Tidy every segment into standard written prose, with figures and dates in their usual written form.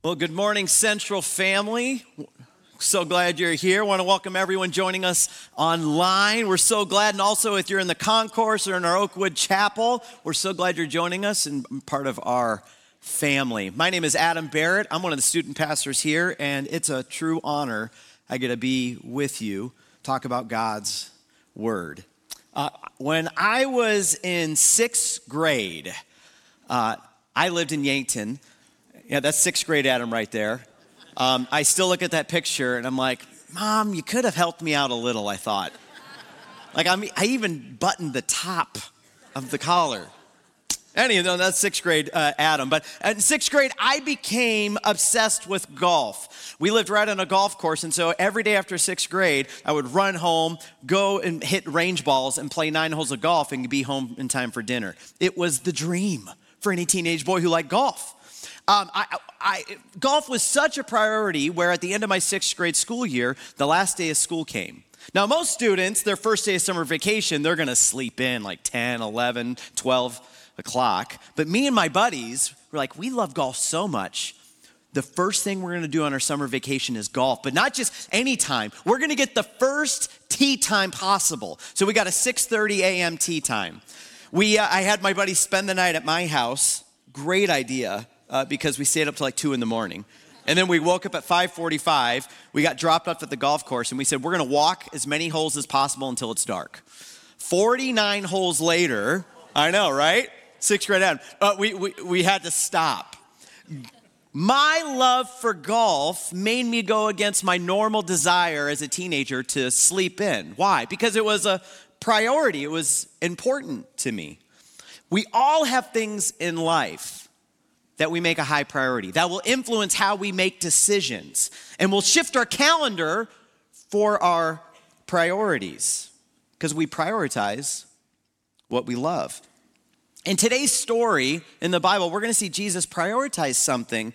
Well, good morning, Central family. So glad you're here. I want to welcome everyone joining us online. We're so glad, and also if you're in the concourse or in our Oakwood Chapel, we're so glad you're joining us and part of our family. My name is Adam Barrett. I'm one of the student pastors here, and it's a true honor I get to be with you, talk about God's Word. When I was in sixth grade, I lived in Yankton. Yeah, that's sixth grade Adam right there. I still look at that picture and I'm like, Mom, you could have helped me out a little, I thought. I even buttoned the top of the collar. Anyway, that's sixth grade Adam. But in sixth grade, I became obsessed with golf. We lived right on a golf course, and so every day after sixth grade, I would run home, go and hit range balls and play 9 holes of golf and be home in time for dinner. It was the dream for any teenage boy who liked golf. Golf was such a priority where at the end of my sixth grade school year, the last day of school came. Now, most students, their first day of summer vacation, they're going to sleep in like 10, 11, 12 o'clock. But me and my buddies were like, we love golf so much. The first thing we're going to do on our summer vacation is golf, but not just any time. We're going to get the first tee time possible. So we got a 6:30 a.m. tee time. I had my buddies spend the night at my house. Great idea. Because we stayed up till like 2 in the morning. And then we woke up at 5:45. We got dropped off at the golf course and we said, we're gonna walk as many holes as possible until it's dark. 49 holes later, I know, right? Sixth grade Adam. We had to stop. My love for golf made me go against my normal desire as a teenager to sleep in. Why? Because it was a priority. It was important to me. We all have things in life that we make a high priority, that will influence how we make decisions, and will shift our calendar for our priorities, because we prioritize what we love. In today's story in the Bible, we're going to see Jesus prioritize something,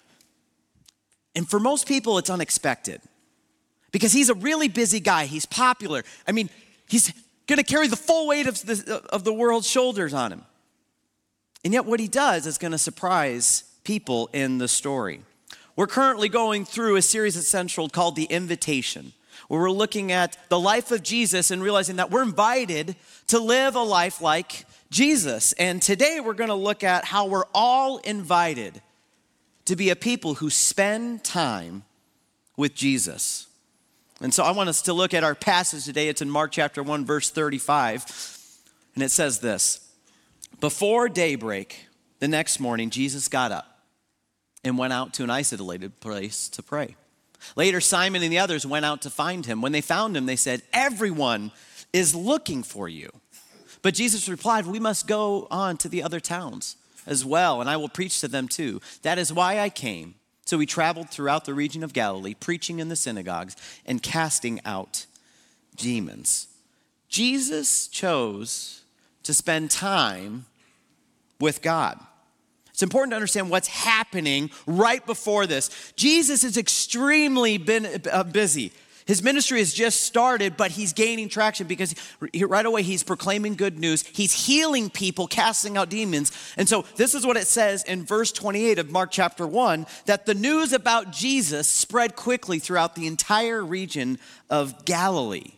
and for most people, it's unexpected, because he's a really busy guy. He's popular. I mean, he's going to carry the full weight of the world's shoulders on him. And yet what he does is going to surprise people in the story. We're currently going through a series at Central called The Invitation, where we're looking at the life of Jesus and realizing that we're invited to live a life like Jesus. And today we're going to look at how we're all invited to be a people who spend time with Jesus. And so I want us to look at our passage today. It's in Mark chapter 1, verse 35. And it says this: Before daybreak, the next morning, Jesus got up and went out to an isolated place to pray. Later, Simon and the others went out to find him. When they found him, they said, "Everyone is looking for you." But Jesus replied, "We must go on to the other towns as well, and I will preach to them too. That is why I came." So he traveled throughout the region of Galilee, preaching in the synagogues and casting out demons. Jesus chose to spend time with God. It's important to understand what's happening right before this. Jesus is extremely busy. His ministry has just started, but he's gaining traction because right away he's proclaiming good news. He's healing people, casting out demons. And so this is what it says in verse 28 of Mark chapter 1, that the news about Jesus spread quickly throughout the entire region of Galilee.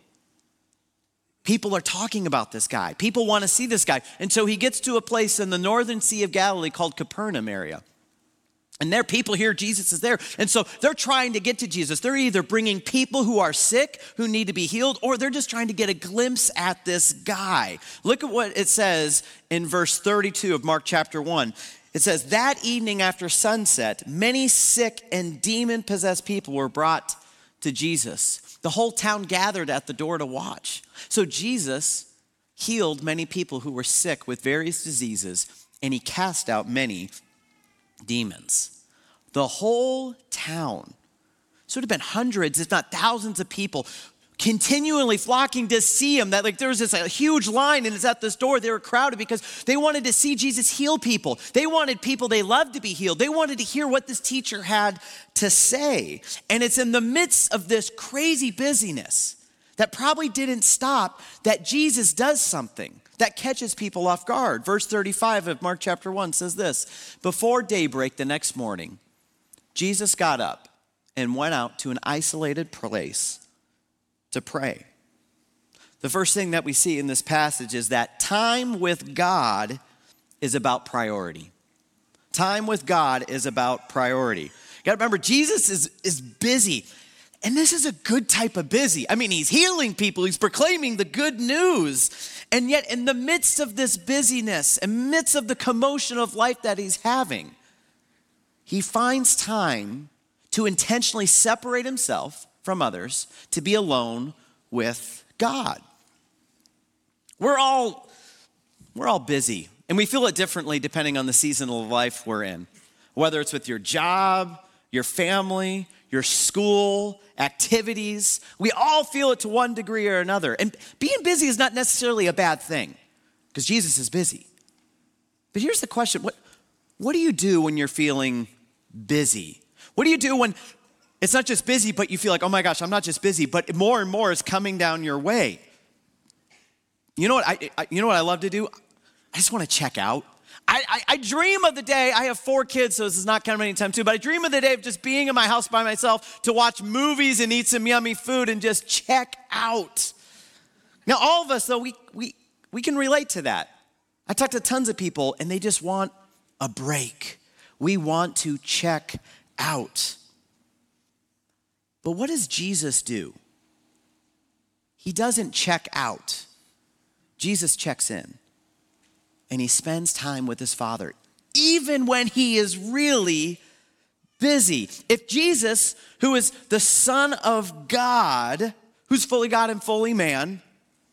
People are talking about this guy. People want to see this guy. And so he gets to a place in the northern Sea of Galilee called Capernaum area. And there people hear Jesus is there. And so they're trying to get to Jesus. They're either bringing people who are sick, who need to be healed, or they're just trying to get a glimpse at this guy. Look at what it says in verse 32 of Mark chapter 1. It says, that evening after sunset, many sick and demon-possessed people were brought to Jesus. The whole town gathered at the door to watch. So Jesus healed many people who were sick with various diseases, and he cast out many demons. The whole town. So it would have been hundreds, if not thousands of people continually flocking to see him. That there was this huge line and it's at this door. They were crowded because they wanted to see Jesus heal people. They wanted people they loved to be healed. They wanted to hear what this teacher had to say. And it's in the midst of this crazy busyness that probably didn't stop that Jesus does something that catches people off guard. Verse 35 of Mark chapter 1 says this: before daybreak the next morning, Jesus got up and went out to an isolated place to pray. The first thing that we see in this passage is that time with God is about priority. Time with God is about priority. You gotta remember, Jesus is busy. And this is a good type of busy. I mean, he's healing people. He's proclaiming the good news. And yet in the midst of this busyness, in the midst of the commotion of life that he's having, he finds time to intentionally separate himself from others, to be alone with God. We're all busy, and we feel it differently depending on the season of life we're in. Whether it's with your job, your family, your school, activities, we all feel it to one degree or another. And being busy is not necessarily a bad thing, because Jesus is busy. But here's the question, what do you do when you're feeling busy? What do you do when it's not just busy, but you feel like, oh my gosh, I'm not just busy, but more and more is coming down your way? You know what I love to do? I just want to check out. I dream of the day, I have 4 kids, so this is not counting any time too, but I dream of the day of just being in my house by myself to watch movies and eat some yummy food and just check out. Now, all of us, though, we can relate to that. I talk to tons of people, and they just want a break. We want to check out. But what does Jesus do? He doesn't check out. Jesus checks in, and he spends time with his Father, even when he is really busy. If Jesus, who is the Son of God, who's fully God and fully man,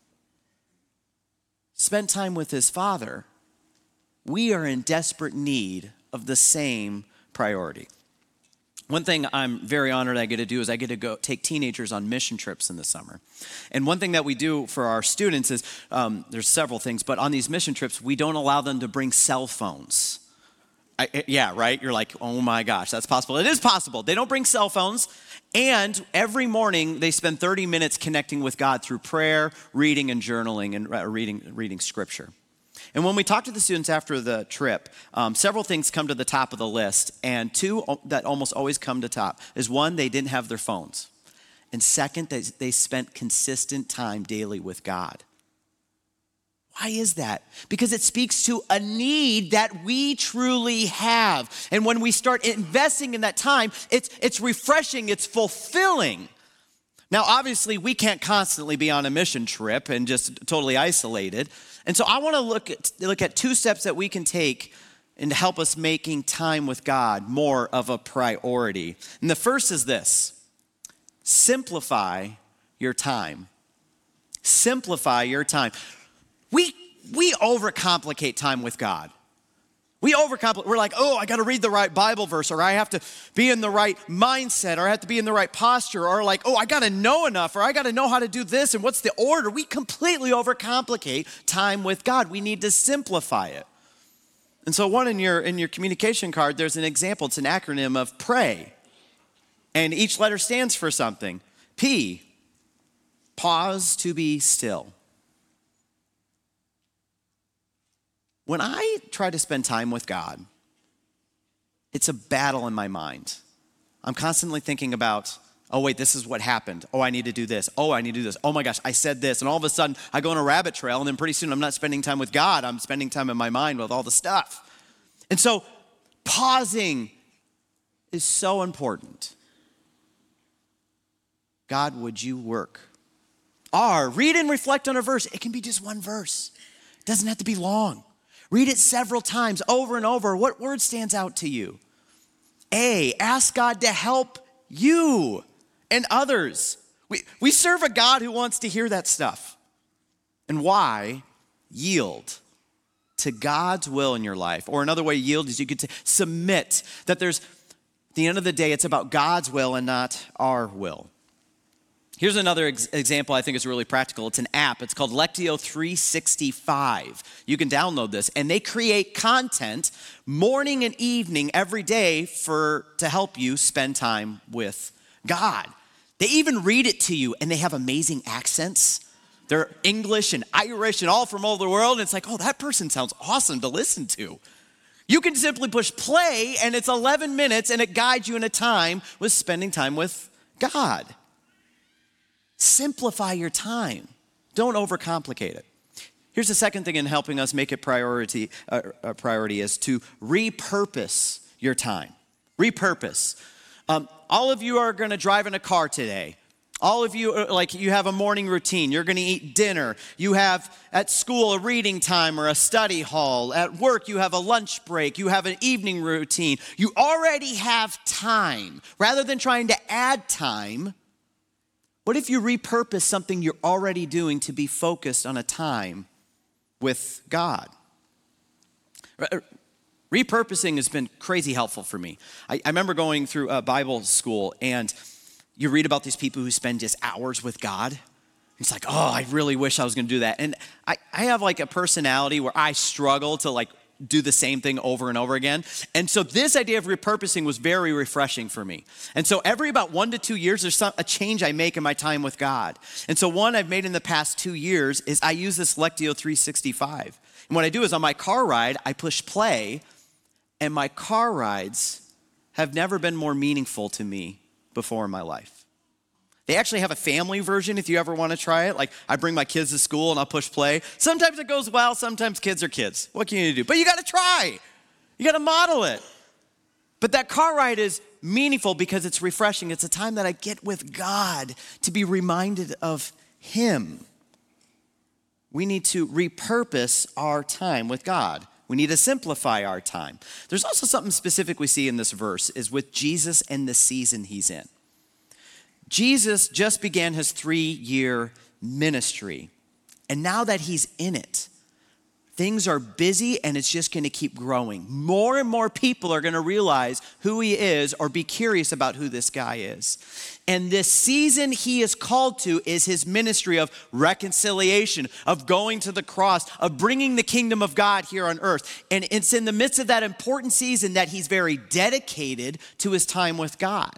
spent time with his Father, we are in desperate need of the same priority. One thing I'm very honored I get to do is I get to go take teenagers on mission trips in the summer. And one thing that we do for our students is, there's several things, but on these mission trips, we don't allow them to bring cell phones. Yeah, right? You're like, oh my gosh, that's possible. It is possible. They don't bring cell phones. And every morning, they spend 30 minutes connecting with God through prayer, reading, and journaling, and reading scripture. And when we talk to the students after the trip, several things come to the top of the list. And 2 that almost always come to top is 1, they didn't have their phones. And 2, they spent consistent time daily with God. Why is that? Because it speaks to a need that we truly have. And when we start investing in that time, it's refreshing, it's fulfilling. Now, obviously, we can't constantly be on a mission trip and just totally isolated. And so I want to look at 2 steps that we can take and to help us making time with God more of a priority. And the first is this: simplify your time. Simplify your time. We overcomplicate time with God. We overcomplicate. We're like, oh, I got to read the right Bible verse, or I have to be in the right mindset, or I have to be in the right posture, or like, oh, I got to know enough, or I got to know how to do this, and what's the order? We completely overcomplicate time with God. We need to simplify it. And so in your communication card, there's an example. It's an acronym of PRAY. And each letter stands for something. P, pause to be still. When I try to spend time with God, it's a battle in my mind. I'm constantly thinking about, oh wait, this is what happened. Oh, I need to do this. Oh, I need to do this. Oh my gosh, I said this. And all of a sudden, I go on a rabbit trail, and then pretty soon I'm not spending time with God. I'm spending time in my mind with all the stuff. And so pausing is so important. God, would you work? R, read and reflect on a verse. It can be just one verse. It doesn't have to be long. Read it several times, over and over. What word stands out to you? A, ask God to help you and others. We serve a God who wants to hear that stuff. And Y, yield to God's will in your life. Or another way yield is you could submit. That at the end of the day, it's about God's will and not our will. Here's another example I think is really practical. It's an app. It's called Lectio 365. You can download this. And they create content morning and evening every day to help you spend time with God. They even read it to you, and they have amazing accents. They're English and Irish and all from all over the world. And it's like, oh, that person sounds awesome to listen to. You can simply push play and it's 11 minutes and it guides you in a time with spending time with God. Simplify your time. Don't overcomplicate it. Here's the second thing in helping us make it a priority is to repurpose your time. Repurpose. All of you are going to drive in a car today. All of you, you have a morning routine. You're going to eat dinner. You have at school a reading time or a study hall. At work, you have a lunch break. You have an evening routine. You already have time. Rather than trying to add time, what if you repurpose something you're already doing to be focused on a time with God? Repurposing has been crazy helpful for me. I remember going through a Bible school and you read about these people who spend just hours with God. It's like, oh, I really wish I was going to do that. And I have like a personality where I struggle to do the same thing over and over again. And so this idea of repurposing was very refreshing for me. And so every about 1 to 2 years, there's a change I make in my time with God. And so one I've made in the past 2 years is I use this Lectio 365. And what I do is on my car ride, I push play, and my car rides have never been more meaningful to me before in my life. They actually have a family version if you ever want to try it. Like I bring my kids to school and I'll push play. Sometimes it goes well, sometimes kids are kids. What can you do? But you got to try. You got to model it. But that car ride is meaningful because it's refreshing. It's a time that I get with God to be reminded of Him. We need to repurpose our time with God. We need to simplify our time. There's also something specific we see in this verse is with Jesus and the season He's in. Jesus just began His 3-year ministry. And now that He's in it, things are busy and it's just going to keep growing. More and more people are going to realize who He is or be curious about who this guy is. And this season He is called to is His ministry of reconciliation, of going to the cross, of bringing the kingdom of God here on earth. And it's in the midst of that important season that He's very dedicated to His time with God.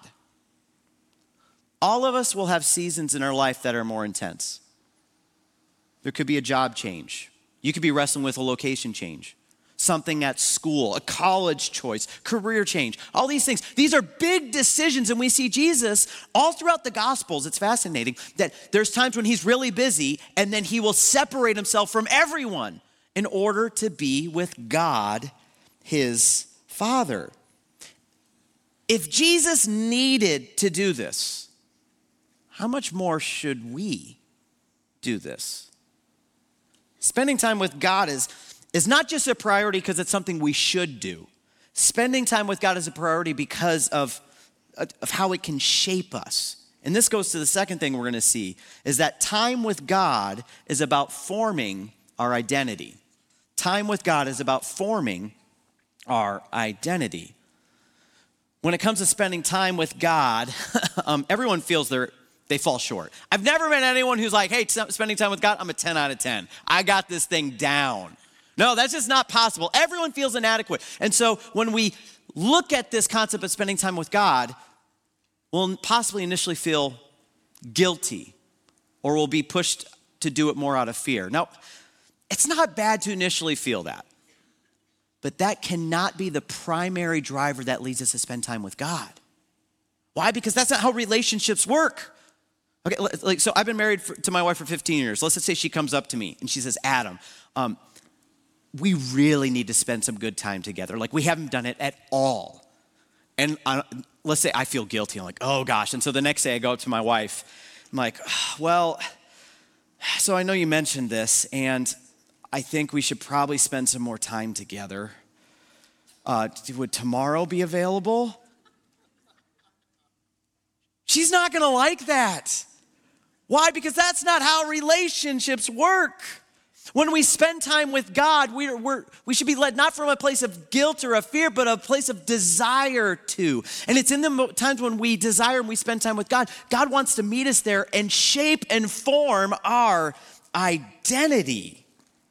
All of us will have seasons in our life that are more intense. There could be a job change. You could be wrestling with a location change, something at school, a college choice, career change, all these things. These are big decisions, and we see Jesus all throughout the Gospels. It's fascinating that there's times when He's really busy, and then He will separate Himself from everyone in order to be with God, His Father. If Jesus needed to do this, how much more should we do this? Spending time with God is not just a priority because it's something we should do. Spending time with God is a priority because of how it can shape us. And this goes to the second thing we're going to see, is that time with God is about forming our identity. Time with God is about forming our identity. When it comes to spending time with God, everyone feels they fall short. I've never met anyone who's like, hey, spending time with God, I'm a 10 out of 10. I got this thing down. No, that's just not possible. Everyone feels inadequate. And so when we look at this concept of spending time with God, we'll possibly initially feel guilty or we'll be pushed to do it more out of fear. Now, it's not bad to initially feel that, but that cannot be the primary driver that leads us to spend time with God. Why? Because that's not how relationships work. Okay, so I've been married to my wife for 15 years. Let's just say she comes up to me and she says, Adam, we really need to spend some good time together. Like we haven't done it at all. And let's say I feel guilty. I'm like, oh gosh. And so the next day I go up to my wife. I'm like, well, so I know you mentioned this and I think we should probably spend some more time together. Would tomorrow be available? She's not gonna like that. Why? Because that's not how relationships work. When we spend time with God, we should be led not from a place of guilt or of fear, but a place of desire to. And it's in the times when we desire and we spend time with God, God wants to meet us there and shape and form our identity.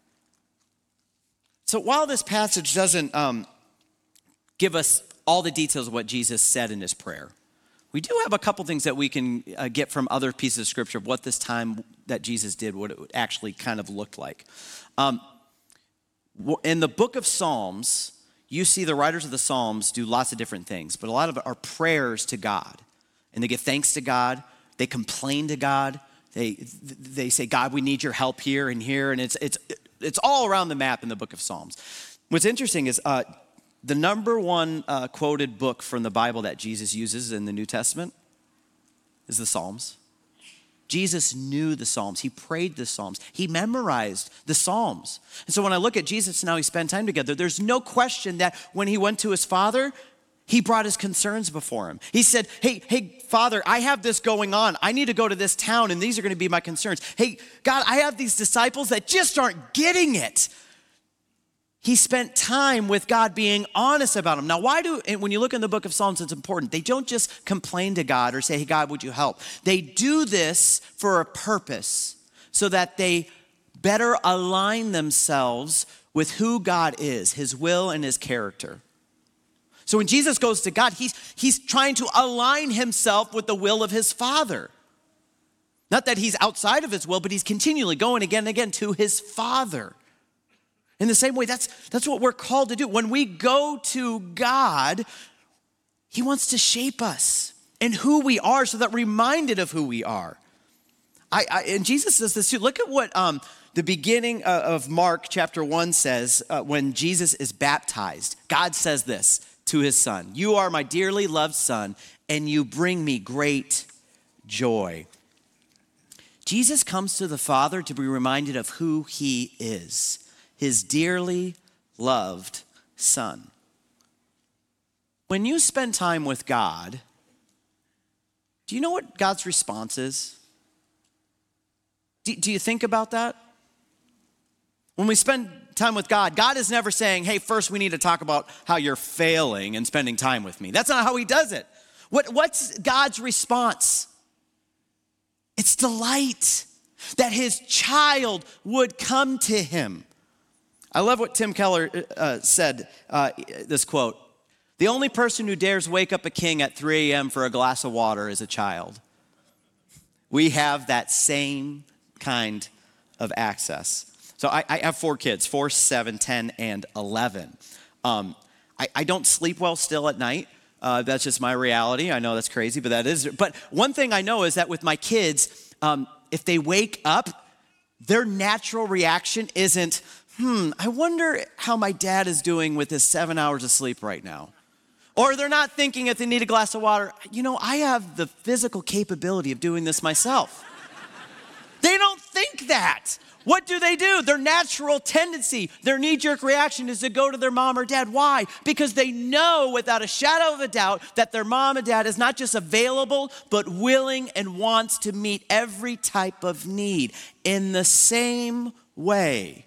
So while this passage doesn't give us all the details of what Jesus said in His prayer, we do have a couple things that we can get from other pieces of scripture of what this time that Jesus did, what it actually kind of looked like. In the book of Psalms, you see the writers of the Psalms do lots of different things, but a lot of it are prayers to God. And they give thanks to God. They complain to God. They say, God, we need your help here and here. And it's all around the map in the book of Psalms. What's interesting is the number one quoted book from the Bible that Jesus uses in the New Testament is the Psalms. Jesus knew the Psalms. He prayed the Psalms. He memorized the Psalms. And so when I look at Jesus and how he spent time together, there's no question that when he went to his Father, he brought his concerns before him. He said, hey, Father, I have this going on. I need to go to this town, and these are going to be my concerns. Hey, God, I have these disciples that just aren't getting it. He spent time with God being honest about him. Now, when you look in the book of Psalms, it's important. They don't just complain to God or say, hey, God, would you help? They do this for a purpose so that they better align themselves with who God is, his will and his character. So when Jesus goes to God, he's trying to align himself with the will of his Father. Not that he's outside of his will, but he's continually going again and again to his Father. In the same way, that's what we're called to do. When we go to God, he wants to shape us and who we are so that we're reminded of who we are. And Jesus says this too. Look at what the beginning of Mark chapter 1 says when Jesus is baptized. God says this to his son. You are my dearly loved son, and you bring me great joy. Jesus comes to the Father to be reminded of who he is. His dearly loved son. When you spend time with God, do you know what God's response is? Do you think about that? When we spend time with God, God is never saying, hey, first we need to talk about how you're failing and spending time with me. That's not how he does it. What's God's response? It's delight that his child would come to him. I love what Tim Keller said, this quote. The only person who dares wake up a king at 3 a.m. for a glass of water is a child. We have that same kind of access. So I have 4 kids, 4, 7, 10, and 11. I don't sleep well still at night. That's just my reality. I know that's crazy, but that is. But one thing I know is that with my kids, if they wake up, their natural reaction isn't, I wonder how my dad is doing with his 7 hours of sleep right now. Or they're not thinking if they need a glass of water. I have the physical capability of doing this myself. They don't think that. What do? Their natural tendency, their knee-jerk reaction is to go to their mom or dad. Why? Because they know without a shadow of a doubt that their mom and dad is not just available, but willing and wants to meet every type of need. In the same way,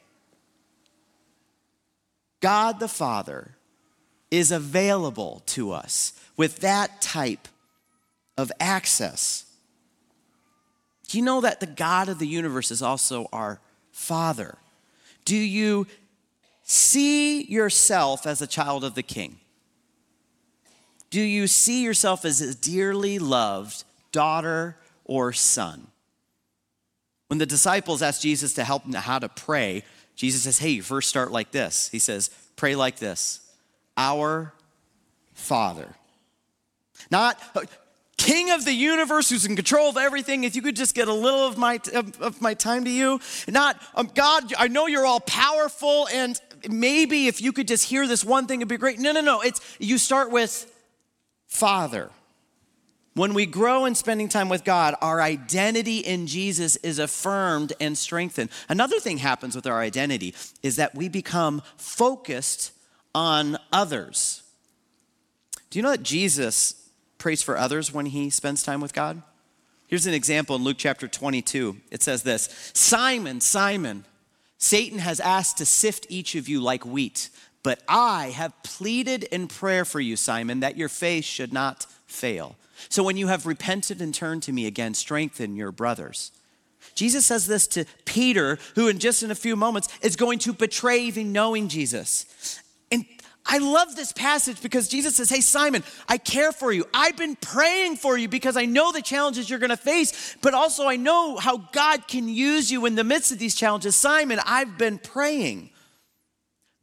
God the Father is available to us with that type of access. Do you know that the God of the universe is also our Father? Do you see yourself as a child of the King? Do you see yourself as a dearly loved daughter or son? When the disciples asked Jesus to help them how to pray, Jesus says, hey, you first start like this. He says, pray like this. Our Father. Not King of the universe who's in control of everything. If you could just get a little of my time to you. Not, God, I know you're all powerful, and maybe if you could just hear this one thing, it'd be great. No. You start with Father. When we grow in spending time with God, our identity in Jesus is affirmed and strengthened. Another thing happens with our identity is that we become focused on others. Do you know that Jesus prays for others when he spends time with God? Here's an example in Luke chapter 22. It says this, Simon, Simon, Satan has asked to sift each of you like wheat, but I have pleaded in prayer for you, Simon, that your faith should not fail. So when you have repented and turned to me again, strengthen your brothers. Jesus says this to Peter, who in just in a few moments is going to betray even knowing Jesus. And I love this passage because Jesus says, hey, Simon, I care for you. I've been praying for you because I know the challenges you're going to face, but also I know how God can use you in the midst of these challenges. Simon, I've been praying.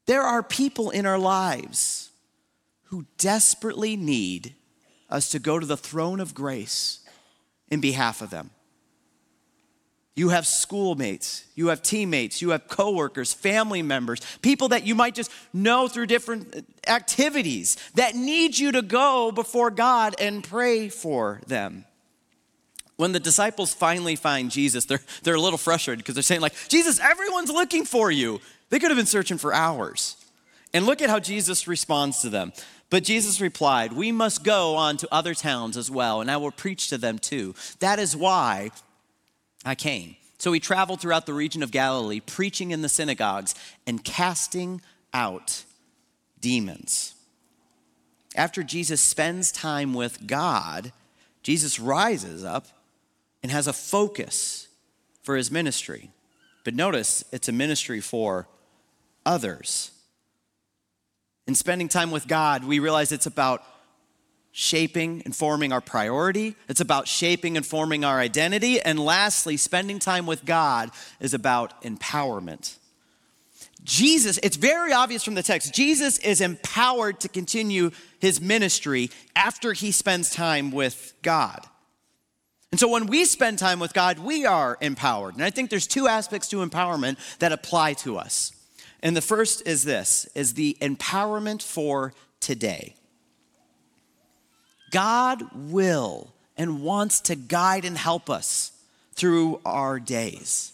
There are people in our lives who desperately need us to go to the throne of grace in behalf of them. You have schoolmates, you have teammates, you have coworkers, family members, people that you might just know through different activities that need you to go before God and pray for them. When the disciples finally find Jesus, they're a little frustrated because they're saying like, Jesus, everyone's looking for you. They could have been searching for hours. And look at how Jesus responds to them. But Jesus replied, we must go on to other towns as well, and I will preach to them too. That is why I came. So he traveled throughout the region of Galilee, preaching in the synagogues and casting out demons. After Jesus spends time with God, Jesus rises up and has a focus for his ministry. But notice, it's a ministry for others. In spending time with God, we realize it's about shaping and forming our priority. It's about shaping and forming our identity. And lastly, spending time with God is about empowerment. Jesus, it's very obvious from the text, Jesus is empowered to continue his ministry after he spends time with God. And so when we spend time with God, we are empowered. And I think there's two aspects to empowerment that apply to us. And the first is this, is the empowerment for today. God will and wants to guide and help us through our days.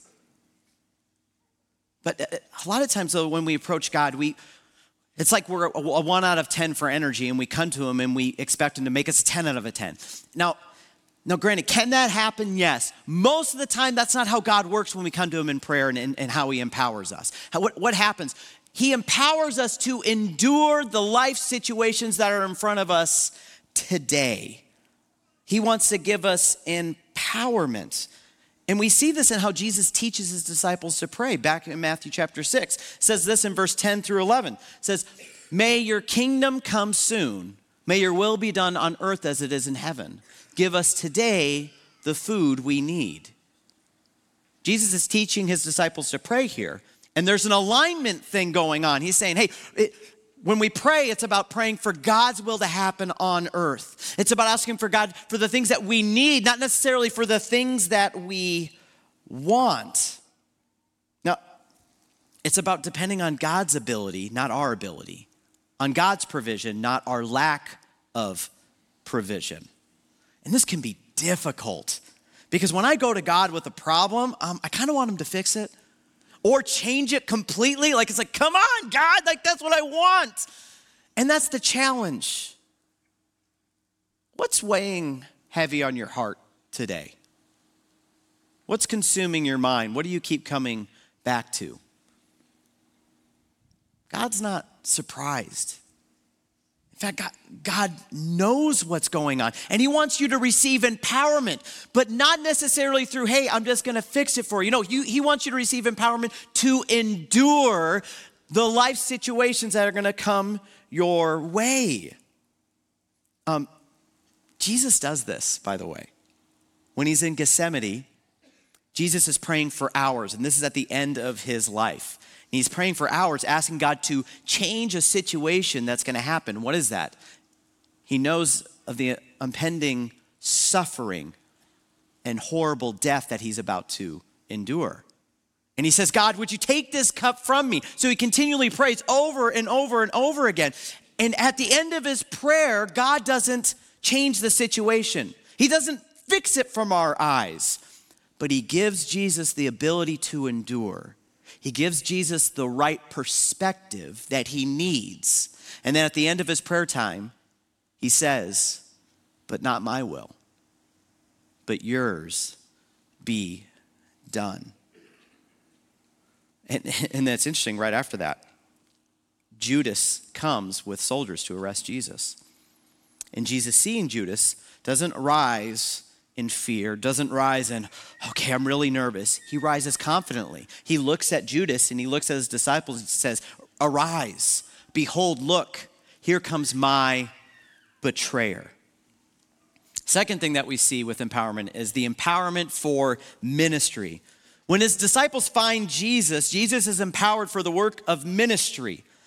But a lot of times, though, when we approach God, it's like we're a 1 out of 10 for energy, and we come to him and we expect him to make us a 10 out of a 10. Now, granted, can that happen? Yes. Most of the time, that's not how God works when we come to him in prayer and how he empowers us. What happens? He empowers us to endure the life situations that are in front of us today. He wants to give us empowerment. And we see this in how Jesus teaches his disciples to pray. Back in Matthew chapter 6, it says this in verse 10 through 11. It says, may your kingdom come soon. May your will be done on earth as it is in heaven. Give us today the food we need. Jesus is teaching his disciples to pray here. And there's an alignment thing going on. He's saying, hey, when we pray, it's about praying for God's will to happen on earth. It's about asking for God for the things that we need, not necessarily for the things that we want. Now, it's about depending on God's ability, not our ability. On God's provision, not our lack of provision. And this can be difficult because when I go to God with a problem, I kind of want him to fix it or change it completely. Like, it's like, come on, God, like that's what I want. And that's the challenge. What's weighing heavy on your heart today? What's consuming your mind? What do you keep coming back to? God's not surprised. In fact, God knows what's going on, and he wants you to receive empowerment, but not necessarily through, hey, I'm just going to fix it for you. No, he wants you to receive empowerment to endure the life situations that are going to come your way. Jesus does this, by the way. When he's in Gethsemane, Jesus is praying for hours, and this is at the end of his life. And he's praying for hours, asking God to change a situation that's going to happen. What is that? He knows of the impending suffering and horrible death that he's about to endure. And he says, God, would you take this cup from me? So he continually prays over and over and over again. And at the end of his prayer, God doesn't change the situation. He doesn't fix it from our eyes, but he gives Jesus the ability to endure. He gives Jesus the right perspective that he needs. And then at the end of his prayer time, he says, but not my will, but yours be done. And that's interesting, right after that, Judas comes with soldiers to arrest Jesus. And Jesus, seeing Judas, doesn't rise in fear, doesn't rise in, okay, I'm really nervous. He rises confidently. He looks at Judas and he looks at his disciples and says, arise, behold, look, here comes my betrayer. Second thing that we see with empowerment is the empowerment for ministry. When his disciples find Jesus, Jesus is empowered for the work of ministry.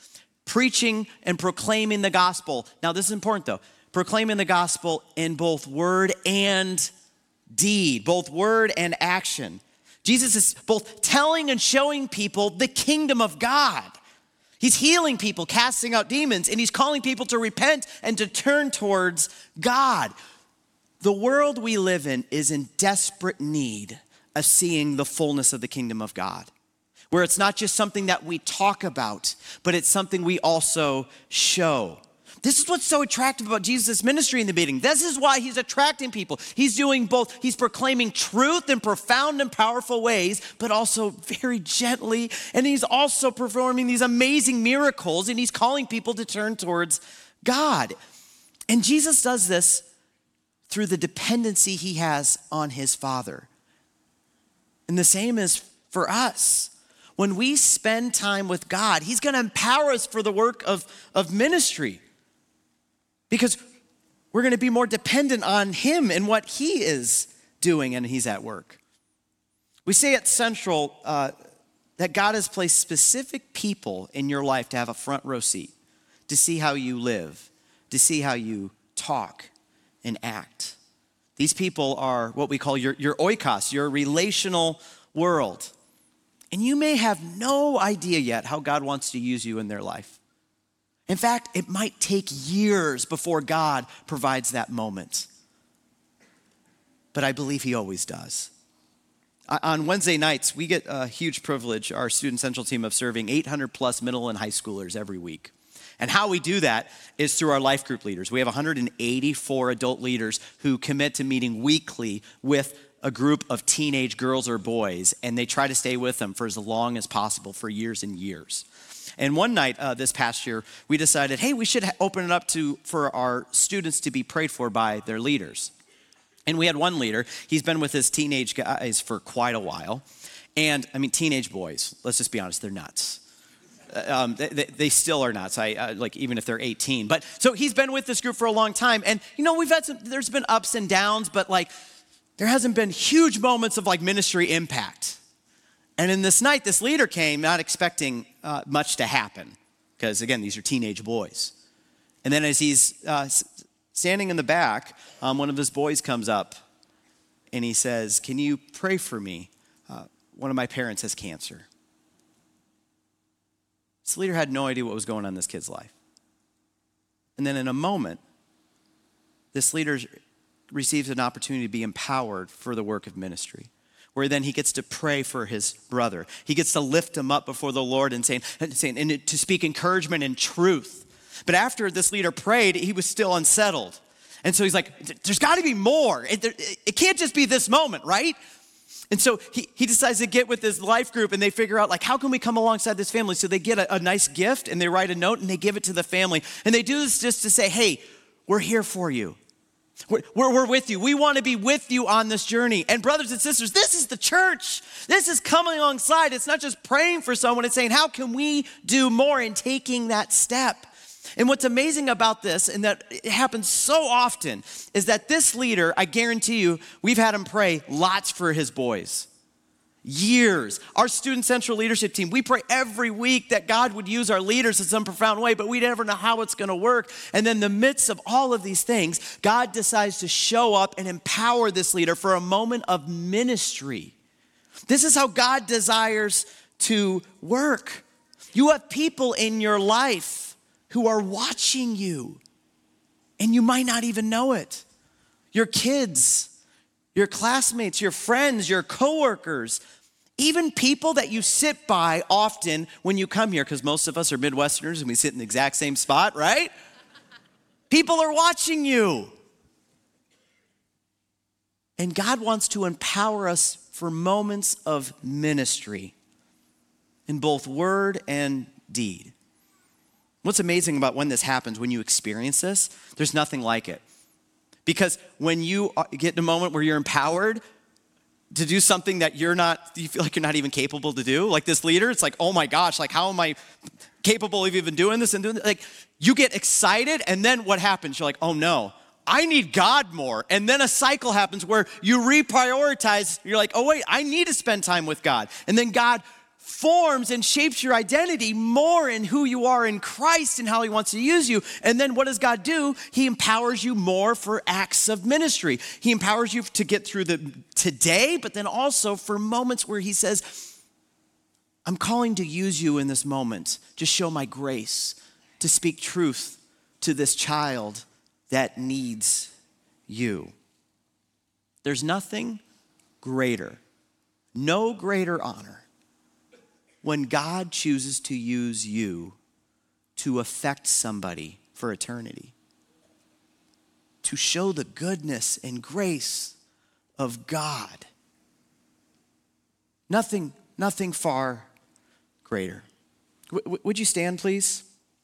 preaching and proclaiming the gospel. Now, this is important though. Proclaiming the gospel in both word and deed, both word and action. Jesus is both telling and showing people the kingdom of God. He's healing people, casting out demons, and he's calling people to repent and to turn towards God. The world we live in is in desperate need of seeing the fullness of the kingdom of God, where it's not just something that we talk about, but it's something we also show. This is what's so attractive about Jesus' ministry in the beginning. This is why he's attracting people. He's doing both. He's proclaiming truth in profound and powerful ways, but also very gently. And he's also performing these amazing miracles, and he's calling people to turn towards God. And Jesus does this through the dependency he has on his Father. And the same is for us. When we spend time with God, he's going to empower us for the work of ministry. Because we're going to be more dependent on him and what he is doing and he's at work. We say at Central that God has placed specific people in your life to have a front row seat, to see how you live, to see how you talk and act. These people are what we call your oikos, your relational world. And you may have no idea yet how God wants to use you in their life. In fact, it might take years before God provides that moment. But I believe he always does. On Wednesday nights, we get a huge privilege, our Student Central team, of serving 800 plus middle and high schoolers every week. And how we do that is through our life group leaders. We have 184 adult leaders who commit to meeting weekly with a group of teenage girls or boys, and they try to stay with them for as long as possible for years and years. And one night this past year, we decided, hey, we should open it up for our students to be prayed for by their leaders. And we had one leader. He's been with his teenage guys for quite a while. And I mean, teenage boys, let's just be honest, they're nuts. They still are nuts, like even if they're 18. But so he's been with this group for a long time. And you know, there's been ups and downs, but like there hasn't been huge moments of like ministry impact. And in this night, this leader came not expecting much to happen, because again, these are teenage boys. And then as he's standing in the back, one of his boys comes up and he says, "Can you pray for me? One of my parents has cancer." This leader had no idea what was going on in this kid's life. And then in a moment, this leader receives an opportunity to be empowered for the work of ministry, where then he gets to pray for his brother. He gets to lift him up before the Lord and to speak encouragement and truth. But after this leader prayed, he was still unsettled. And so he's like, there's got to be more. It can't just be this moment, right? And so he decides to get with his life group, and they figure out, like, how can we come alongside this family? So they get a nice gift, and they write a note, and they give it to the family. And they do this just to say, hey, we're here for you. We're with you. We want to be with you on this journey. And brothers and sisters, this is the church. This is coming alongside. It's not just praying for someone. It's saying, how can we do more in taking that step? And what's amazing about this, and that it happens so often, is that this leader, I guarantee you, we've had him pray lots for his boys. Years. Our Student Central leadership team, we pray every week that God would use our leaders in some profound way, but we never know how it's going to work. And then in the midst of all of these things, God decides to show up and empower this leader for a moment of ministry. This is how God desires to work. You have people in your life who are watching you, and you might not even know it. Your kids, your classmates, your friends, your coworkers, even people that you sit by often when you come here, because most of us are Midwesterners and we sit in the exact same spot, right? People are watching you. And God wants to empower us for moments of ministry in both word and deed. What's amazing about when this happens, when you experience this, there's nothing like it. Because when you get in a moment where you're empowered to do something that you feel like you're not even capable to do, like this leader, it's like, oh my gosh, like how am I capable of even doing this and doing that? Like you get excited, and then what happens? You're like, oh no, I need God more. And then a cycle happens where you reprioritize. You're like, oh wait, I need to spend time with God. And then God forms and shapes your identity more in who you are in Christ and how he wants to use you. And then what does God do? He empowers you more for acts of ministry. He empowers you to get through the today, but then also for moments where he says, I'm calling to use you in this moment to show my grace, to speak truth to this child that needs you. There's nothing greater, no greater honor when God chooses to use you to affect somebody for eternity, to show the goodness and grace of God. Nothing far greater. Would you stand, please?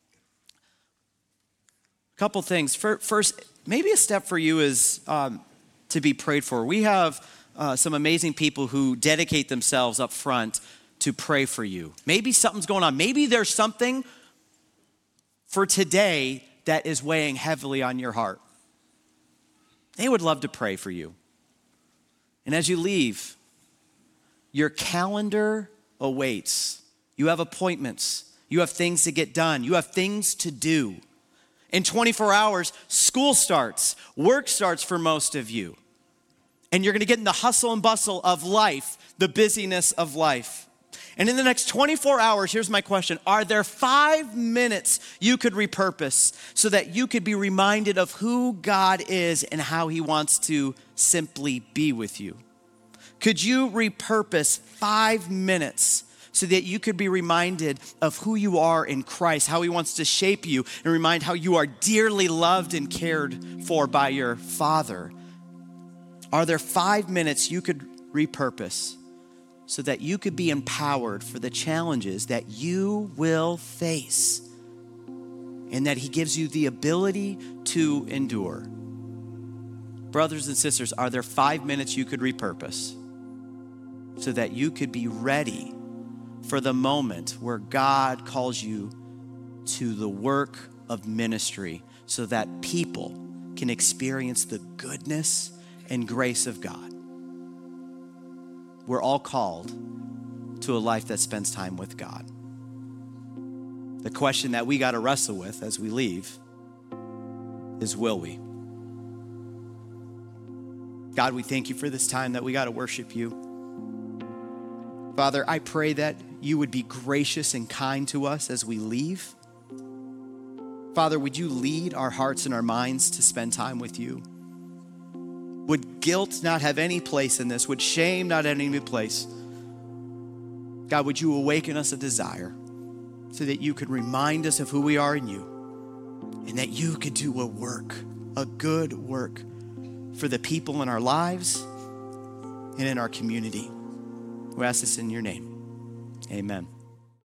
A couple things. First, maybe a step for you is to be prayed for. We have some amazing people who dedicate themselves up front to pray for you. Maybe something's going on. Maybe there's something for today that is weighing heavily on your heart. They would love to pray for you. And as you leave, your calendar awaits. You have appointments. You have things to get done. You have things to do. In 24 hours, school starts. Work starts for most of you. And you're going to get in the hustle and bustle of life, the busyness of life. And in the next 24 hours, here's my question. Are there 5 minutes you could repurpose so that you could be reminded of who God is and how he wants to simply be with you? Could you repurpose 5 minutes so that you could be reminded of who you are in Christ, how he wants to shape you, and remind how you are dearly loved and cared for by your Father? Are there 5 minutes you could repurpose so that you could be empowered for the challenges that you will face and that he gives you the ability to endure? Brothers and sisters, are there 5 minutes you could repurpose so that you could be ready for the moment where God calls you to the work of ministry so that people can experience the goodness and grace of God? We're all called to a life that spends time with God. The question that we got to wrestle with as we leave is, will we? God, we thank you for this time that we got to worship you. Father, I pray that you would be gracious and kind to us as we leave. Father, would you lead our hearts and our minds to spend time with you? Would guilt not have any place in this? Would shame not have any place? God, would you awaken us a desire so that you could remind us of who we are in you and that you could do a work, a good work for the people in our lives and in our community. We ask this in your name. Amen.